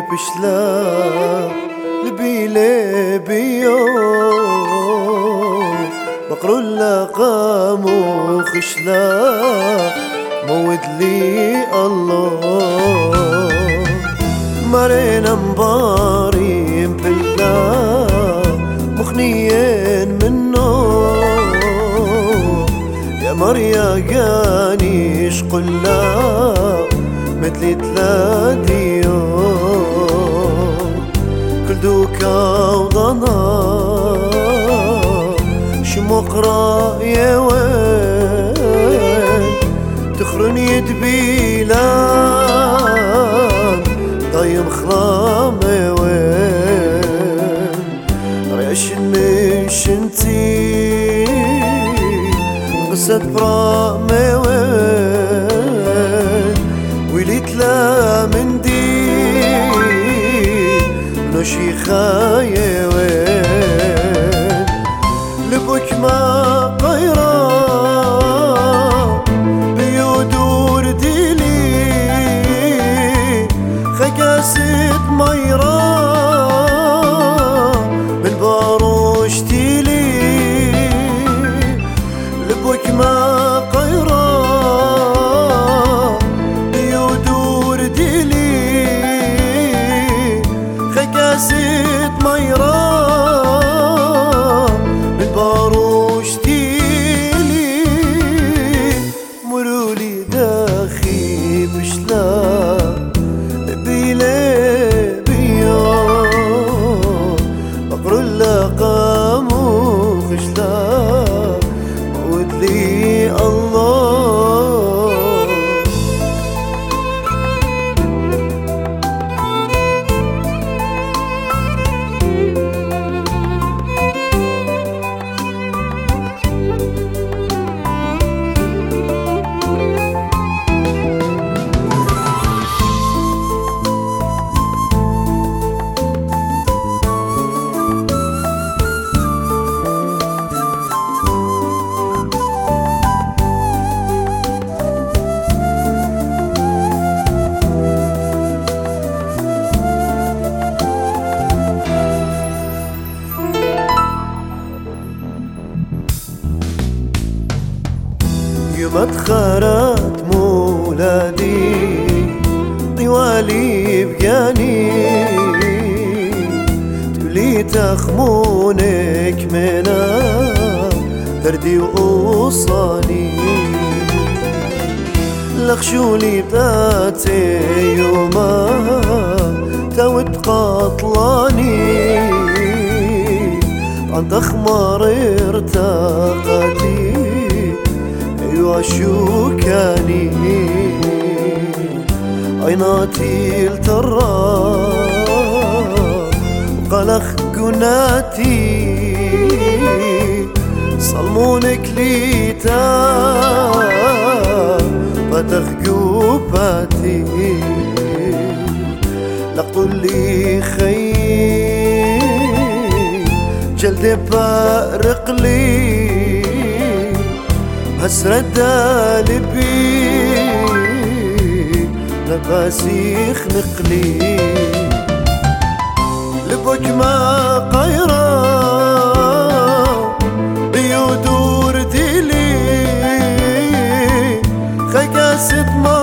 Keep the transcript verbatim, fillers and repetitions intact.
بشلا لبيلي بيو بقر اللقام وخشلا مود لي الله مرينا مباري بلا مخنيين منه يا مريا قانيش قلا مثلي تلاديو كل دوكا وضنا شمقرا يا وين تخرني دبيلان ضايم خرام يا وين ريش مش انتي قصة برام يا وين ويليت لا من دي نوشي خايا وين لبك ما قيرا بيودور ديلي خكاسة ميرا من باروش تيلي لبك ما قيرا بيودور ديلي خكاسة ميرا من باروش تيلي مرولي داخي بشلا بيلي بيو بقر اللقام وخشلا مود لي الله يوم اتخرت مولادي طوالي بقاني تولي تخمونك منا دردي وقصاني لخشولي باتي يوما توت قاطلاني عن تخمر ارتقتي وشو كاني عيناتي التراب وقلخ قناتي صلمونك ليتا فتخ قوباتي لقطوا لي خي جلدي بارق لي هسرد لبي نفاسي خنقلي لبك ما قيرا بيودور ديلي خكاسة ما